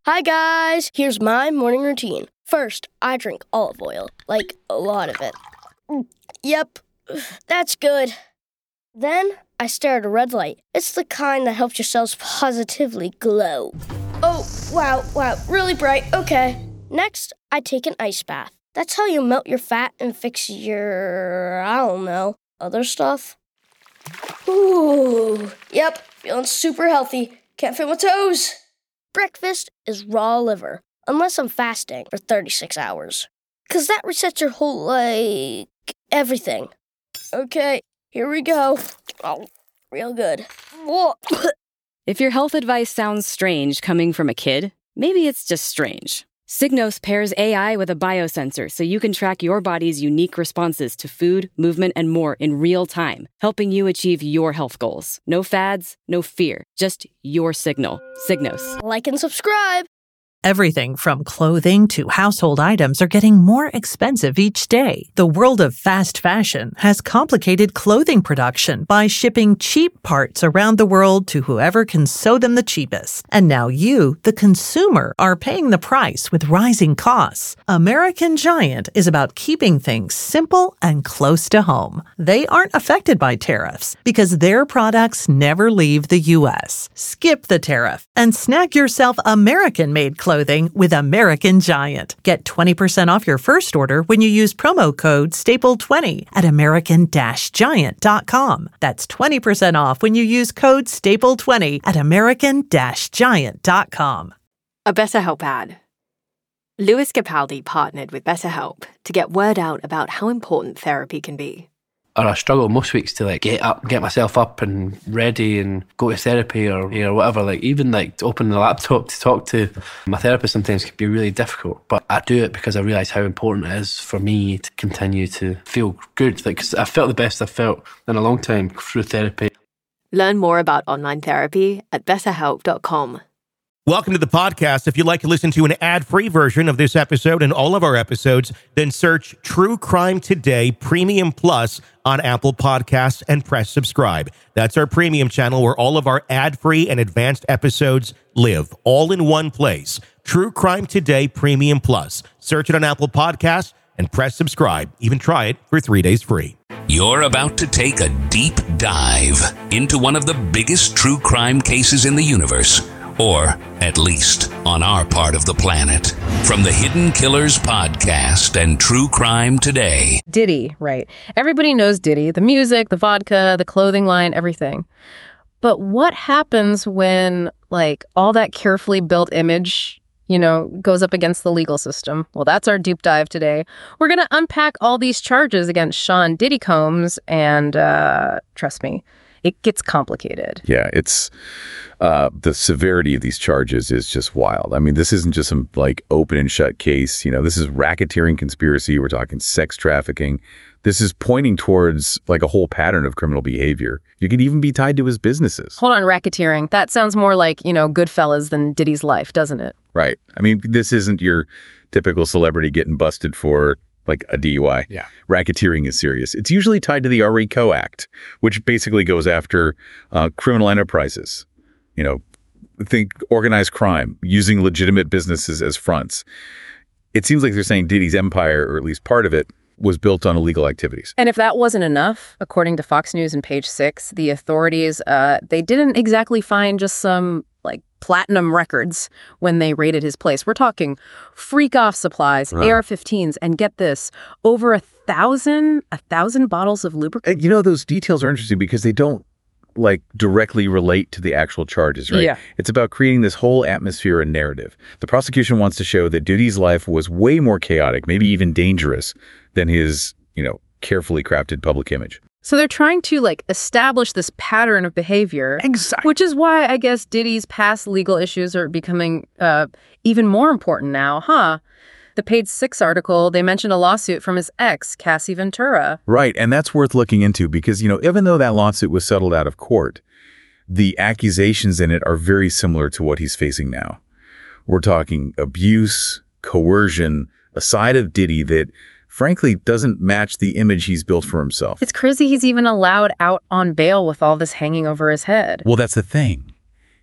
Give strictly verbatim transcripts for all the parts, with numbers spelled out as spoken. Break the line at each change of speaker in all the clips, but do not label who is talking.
Hi guys, here's my morning routine. First, I drink olive oil, like a lot of it. Yep, that's good. Then, I stare at a red light. It's the kind that helps your cells positively glow. Oh, wow, wow, really bright, okay. Next, I take an ice bath. That's how you melt your fat and fix your, I don't know, other stuff. Ooh, yep, feeling super healthy. Can't feel my toes. Breakfast is raw liver, unless I'm fasting for thirty-six hours. Because that resets your whole, like, everything. Okay, here we go. Oh, real good.
If your health advice sounds strange coming from a kid, maybe it's just strange. Signos pairs A I with a biosensor so you can track your body's unique responses to food, movement, and more in real time, helping you achieve your health goals. No fads, no fear, just your signal. Signos.
Like and subscribe.
Everything from clothing to household items are getting more expensive each day. The world of fast fashion has complicated clothing production by shipping cheap parts around the world to whoever can sew them the cheapest. And now you, the consumer, are paying the price with rising costs. American Giant is about keeping things simple and close to home. They aren't affected by tariffs because their products never leave the U S. Skip the tariff and snag yourself American-made clothing Clothing with American Giant. Get twenty percent off your first order when you use promo code staple twenty at american giant dot com. That's twenty percent off when you use code staple twenty at american giant dot com.
A BetterHelp ad. Lewis Capaldi partnered with BetterHelp to get word out about how important therapy can be.
Or I struggle most weeks to like get up, get myself up and ready and go to therapy or you know whatever. Like even like to open the laptop to talk to my therapist sometimes can be really difficult. But I do it because I realise how important it is for me to continue to feel good. Like 'cause I felt the best I've felt in a long time through therapy.
Learn more about online therapy at better help dot com.
Welcome to the podcast. If you'd like to listen to an ad-free version of this episode and all of our episodes, then search True Crime Today Premium Plus on Apple Podcasts and press subscribe. That's our premium channel where all of our ad-free and advanced episodes live, all in one place. True Crime Today Premium Plus. Search it on Apple Podcasts and press subscribe. Even try it for three days free.
You're about to take a deep dive into one of the biggest true crime cases in the universe. Or, at least, on our part of the planet. From the Hidden Killers podcast and True Crime Today.
Diddy, right. Everybody knows Diddy. The music, the vodka, the clothing line, everything. But what happens when, like, all that carefully built image, you know, goes up against the legal system? Well, that's our deep dive today. We're going to unpack all these charges against Sean Diddy Combs, and uh, trust me, it gets complicated.
Yeah, it's uh, the severity of these charges is just wild. I mean, this isn't just some like open and shut case. You know, this is racketeering conspiracy. We're talking sex trafficking. This is pointing towards like a whole pattern of criminal behavior. You could even be tied to his businesses.
Hold on, racketeering. That sounds more like, you know, Goodfellas than Diddy's life, doesn't it?
Right. I mean, this isn't your typical celebrity getting busted for like a D U I.
Yeah.
Racketeering is serious. It's usually tied to the RICO Act, which basically goes after uh, criminal enterprises. You know, think organized crime, using legitimate businesses as fronts. It seems like they're saying Diddy's empire, or at least part of it, was built on illegal activities.
And if that wasn't enough, according to Fox News and Page Six, the authorities, uh, they didn't exactly find just some, like, platinum records when they raided his place. We're talking freak-off supplies,
Right.
A R fifteens, and get this, over a thousand, a thousand bottles of lubricant.
And, you know, those details are interesting because they don't, like, directly relate to the actual charges, right?
Yeah.
It's about creating this whole atmosphere and narrative. The prosecution wants to show that Diddy's life was way more chaotic, maybe even dangerous, than his, you know, carefully crafted public image.
So they're trying to, like, establish this pattern of behavior.
Exactly.
Which is why I guess Diddy's past legal issues are becoming uh, even more important now, huh? The Page Six article, they mentioned a lawsuit from his ex, Cassie Ventura.
Right, and that's worth looking into because, you know, even though that lawsuit was settled out of court, the accusations in it are very similar to what he's facing now. We're talking abuse, coercion, a side of Diddy that, frankly, doesn't match the image he's built for himself.
It's crazy he's even allowed out on bail with all this hanging over his head.
Well, that's the thing.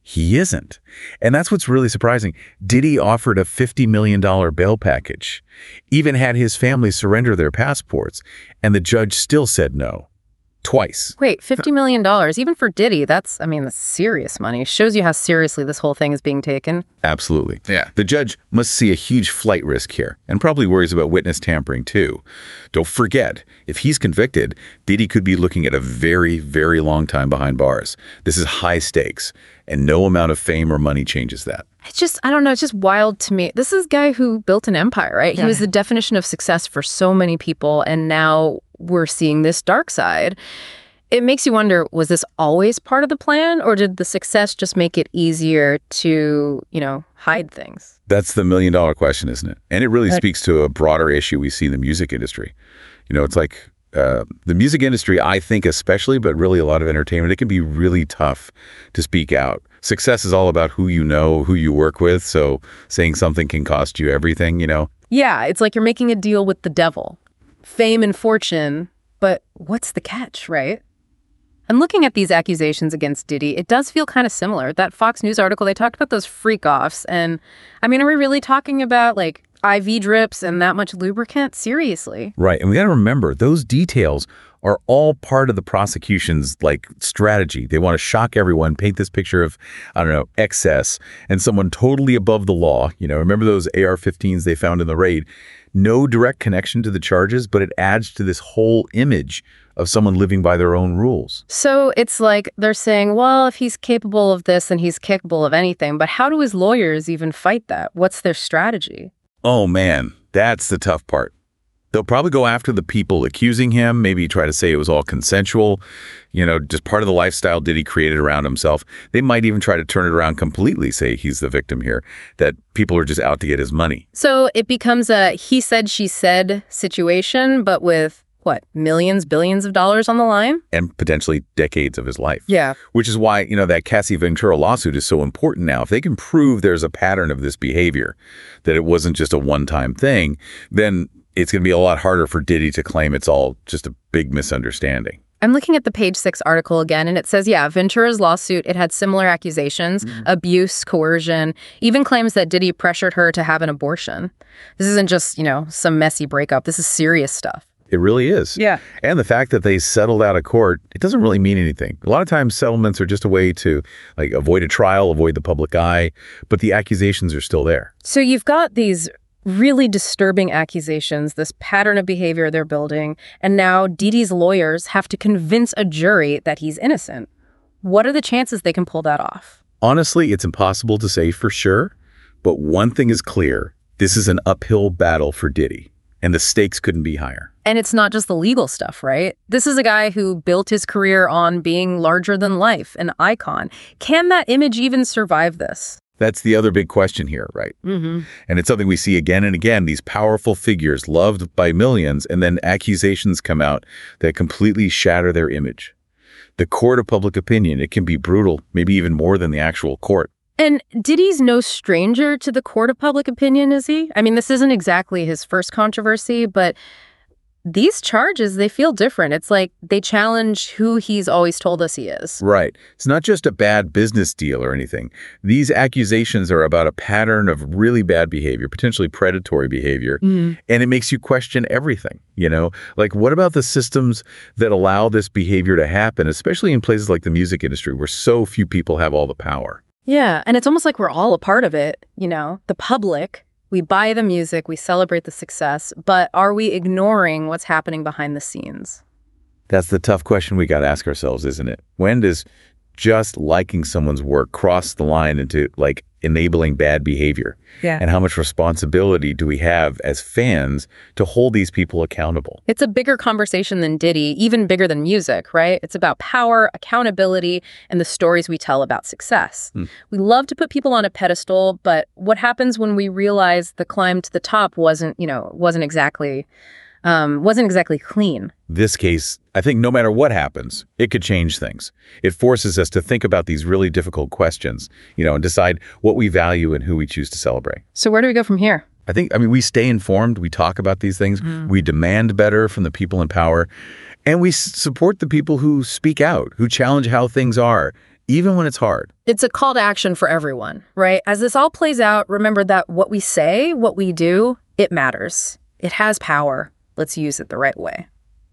He isn't. And that's what's really surprising. Diddy offered a fifty million dollars bail package, even had his family surrender their passports, and the judge still said no. Twice.
Wait, fifty million dollars, even for Diddy, that's, I mean, that's serious money. Shows you how seriously this whole thing is being taken.
Absolutely. Yeah. The judge must see a huge flight risk here and probably worries about witness tampering too. Don't forget, if he's convicted, Diddy could be looking at a very, very long time behind bars. This is high stakes, and no amount of fame or money changes that.
It's just, I don't know, it's just wild to me. This is a guy who built an empire, right?
Yeah.
He was the definition of success for so many people, and now we're seeing this dark side. It makes you wonder, was this always part of the plan, or did the success just make it easier to, you know, hide things?
That's the million dollar question, isn't it? And it really right. speaks to a broader issue we see in the music industry. You know, it's like uh, the music industry, I think especially, but really a lot of entertainment, it can be really tough to speak out. Success is all about who you know, who you work with. So saying something can cost you everything, you know?
Yeah, it's like you're making a deal with the devil. Fame and fortune, but what's the catch, right? And looking at these accusations against Diddy, it does feel kind of similar. That Fox News article, they talked about those freak-offs. And, I mean, are we really talking about, like, I V drips and that much lubricant? Seriously.
Right. And we got to remember, those details are all part of the prosecution's, like, strategy. They want to shock everyone, paint this picture of, I don't know, excess and someone totally above the law. You know, remember those A R fifteens they found in the raid? No direct connection to the charges, but it adds to this whole image of someone living by their own rules.
So it's like they're saying, well, if he's capable of this, then he's capable of anything. But how do his lawyers even fight that? What's their strategy?
Oh, man, that's the tough part. They'll probably go after the people accusing him, maybe try to say it was all consensual, you know, just part of the lifestyle Diddy created around himself. They might even try to turn it around completely, say he's the victim here, that people are just out to get his money.
So it becomes a he said, she said situation, but with, what, millions, billions of dollars on the line?
And potentially decades of his life.
Yeah.
Which is why, you know, that Cassie Ventura lawsuit is so important now. If they can prove there's a pattern of this behavior, that it wasn't just a one-time thing, then it's going to be a lot harder for Diddy to claim it's all just a big misunderstanding.
I'm looking at the Page Six article again, and it says, yeah, Ventura's lawsuit, it had similar accusations, mm-hmm. abuse, coercion, even claims that Diddy pressured her to have an abortion. This isn't just, you know, some messy breakup. This is serious stuff.
It really is.
Yeah.
And the fact that they settled out of court, it doesn't really mean anything. A lot of times settlements are just a way to, like, avoid a trial, avoid the public eye, but the accusations are still there.
So you've got these really disturbing accusations, this pattern of behavior they're building, and now Diddy's lawyers have to convince a jury that he's innocent. What are the chances they can pull that off?
Honestly, it's impossible to say for sure, but one thing is clear. This is an uphill battle for Diddy, and the stakes couldn't be higher.
And it's not just the legal stuff, right? This is a guy who built his career on being larger than life, an icon. Can that image even survive this?
That's the other big question here, right?
Mm-hmm.
And it's something we see again and again, these powerful figures loved by millions, and then accusations come out that completely shatter their image. The court of public opinion, it can be brutal, maybe even more than the actual court.
And Diddy's no stranger to the court of public opinion, is he? I mean, this isn't exactly his first controversy, but these charges, they feel different. It's like they challenge who he's always told us he is.
Right. It's not just a bad business deal or anything. These accusations are about a pattern of really bad behavior, potentially predatory behavior, mm. and it makes you question everything, you know? Like, what about the systems that allow this behavior to happen, especially in places like the music industry where so few people have all the power?
Yeah, and it's almost like we're all a part of it, you know, the public. We buy the music, we celebrate the success, but are we ignoring what's happening behind the scenes?
That's the tough question we got to ask ourselves, isn't it? When does just liking someone's work cross the line into, like, enabling bad behavior?
Yeah.
And how much responsibility do we have as fans to hold these people accountable?
It's a bigger conversation than Diddy, even bigger than music, right? It's about power, accountability, and the stories we tell about success. Hmm. We love to put people on a pedestal, but what happens when we realize the climb to the top wasn't, you know, wasn't exactly Um, wasn't exactly clean.
This case, I think no matter what happens, it could change things. It forces us to think about these really difficult questions, you know, and decide what we value and who we choose to celebrate.
So where do we go from here?
I think, I mean, we stay informed. We talk about these things. Mm. We demand better from the people in power. And we s- support the people who speak out, who challenge how things are, even when it's hard.
It's a call to action for everyone, right? As this all plays out, remember that what we say, what we do, it matters. It has power. Let's use it the right way.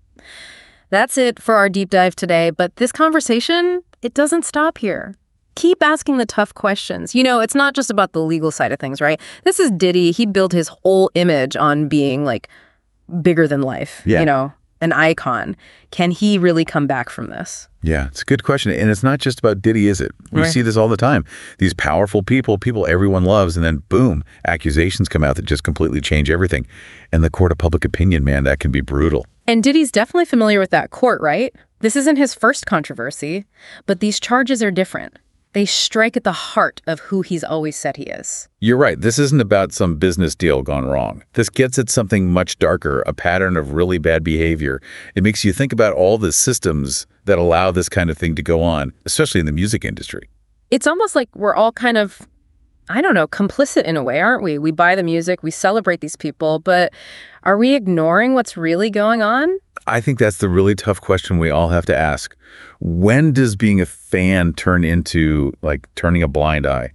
That's it for our deep dive today, but this conversation, it doesn't stop here. Keep asking the tough questions. You know, it's not just about the legal side of things, right? This is Diddy. He built his whole image on being, like, bigger than life,
yeah.
you know, an icon. Can he really come back from this?
Yeah, it's a good question. And it's not just about Diddy, is it? We
Right.
see this all the time. These powerful people, people everyone loves, and then boom, accusations come out that just completely change everything. And the court of public opinion, man, that can be brutal.
And Diddy's definitely familiar with that court, right? This isn't his first controversy, but these charges are different. They strike at the heart of who he's always said he is.
You're right. This isn't about some business deal gone wrong. This gets at something much darker, a pattern of really bad behavior. It makes you think about all the systems that allow this kind of thing to go on, especially in the music industry.
It's almost like we're all kind of, I don't know, complicit in a way, aren't we? We buy the music, we celebrate these people, but are we ignoring what's really going on?
I think that's the really tough question we all have to ask. When does being a fan turn into, like, turning a blind eye?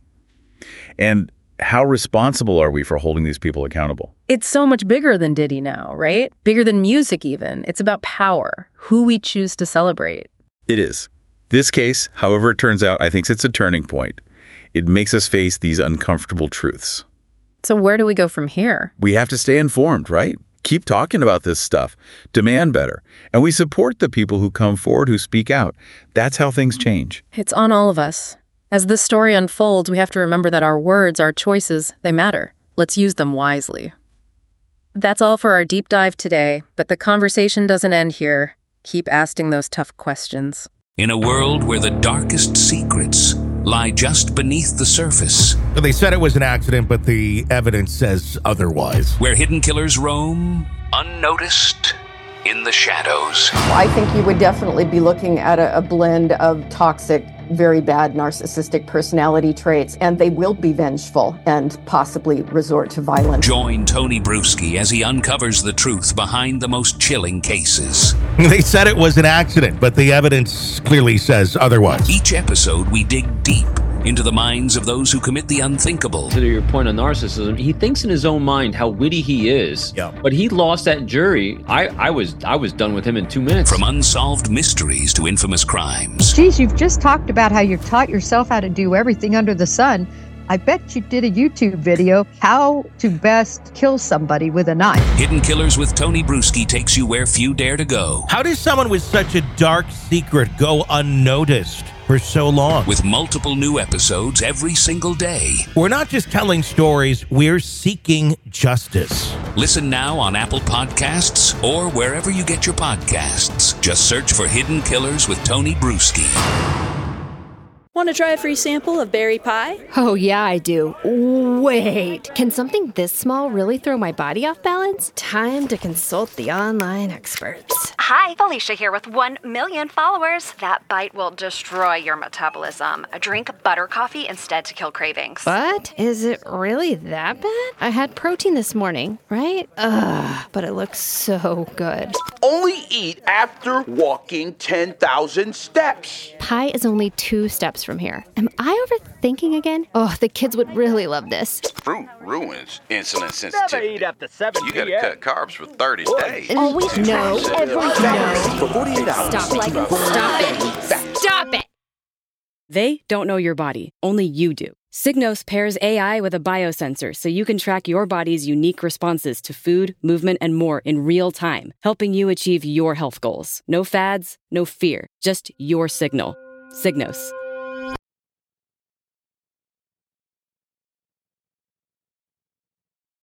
And how responsible are we for holding these people accountable?
It's so much bigger than Diddy now, right? Bigger than music even. It's about power, who we choose to celebrate.
It is. This case, however it turns out, I think it's a turning point. It makes us face these uncomfortable truths.
So where do we go from here?
We have to stay informed, right? Keep talking about this stuff. Demand better. And we support the people who come forward, who speak out. That's how things change.
It's on all of us. As this story unfolds, we have to remember that our words, our choices, they matter. Let's use them wisely. That's all for our deep dive today, but the conversation doesn't end here. Keep asking those tough questions.
In a world where the darkest secrets lie just beneath the surface.
They said it was an accident, but the evidence says otherwise.
Where hidden killers roam, unnoticed, in the shadows.
I think you would definitely be looking at a, a blend of toxic, very bad narcissistic personality traits, and they will be vengeful and possibly resort to violence.
Join Tony Bruschi as he uncovers the truth behind the most chilling cases.
They said it was an accident, but the evidence clearly says otherwise.
Each episode, we dig deep into the minds of those who commit the unthinkable.
To your point on narcissism, he thinks in his own mind how witty he is.
Yeah.
But he lost that jury. I, I was I was done with him in two minutes.
From unsolved mysteries to infamous crimes.
Geez, you've just talked about how you've taught yourself how to do everything under the sun. I bet you did a YouTube video, how to best kill somebody with a knife.
Hidden Killers with Tony Bruschi takes you where few dare to go.
How does someone with such a dark secret go unnoticed for so long?
With multiple new episodes every single day.
We're not just telling stories, we're seeking justice.
Listen now on Apple Podcasts or wherever you get your podcasts. Just search for Hidden Killers with Tony Bruschi.
Want to try a free sample of berry pie?
Oh, yeah, I do. Wait, can something this small really throw my body off balance? Time to consult the online experts.
Hi, Felicia here with one million followers. That bite will destroy your metabolism. Drink butter coffee instead to kill cravings.
What? Is it really that bad? I had protein this morning, right? Ugh, but it looks so good.
Only eat after walking ten thousand steps.
Pie is only two steps from here. Am I overthinking again? Oh, the kids would really love this.
Fruit ruins insulin sensitivity.
Never eat after seven
You gotta cut carbs for thirty days.
Always no, every no.
For forty-eight hours.
Stop, like, stop it. Stop it.
They don't know your body. Only you do. Signos pairs A I with a biosensor so you can track your body's unique responses to food, movement, and more in real time, helping you achieve your health goals. No fads, no fear, just your signal. Signos.